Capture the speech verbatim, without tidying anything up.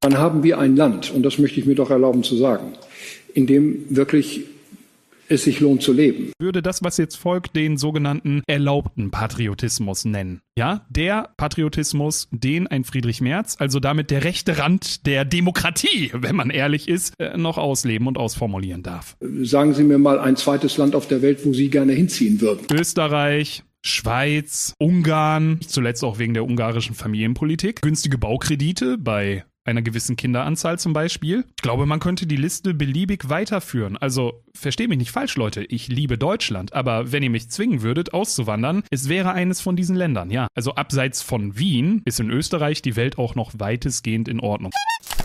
dann haben wir ein Land, und das möchte ich mir doch erlauben zu sagen, in dem wirklich es sich lohnt zu leben. Ich würde das, was jetzt folgt, den sogenannten erlaubten Patriotismus nennen. Ja, der Patriotismus, den ein Friedrich Merz, also damit der rechte Rand der Demokratie, wenn man ehrlich ist, noch ausleben und ausformulieren darf. Sagen Sie mir mal ein zweites Land auf der Welt, wo Sie gerne hinziehen würden. Österreich, Schweiz, Ungarn, nicht zuletzt auch wegen der ungarischen Familienpolitik, günstige Baukredite bei einer gewissen Kinderanzahl zum Beispiel. Ich glaube, man könnte die Liste beliebig weiterführen. Also, versteht mich nicht falsch, Leute, ich liebe Deutschland, aber wenn ihr mich zwingen würdet, auszuwandern, es wäre eines von diesen Ländern, ja. Also abseits von Wien ist in Österreich die Welt auch noch weitestgehend in Ordnung.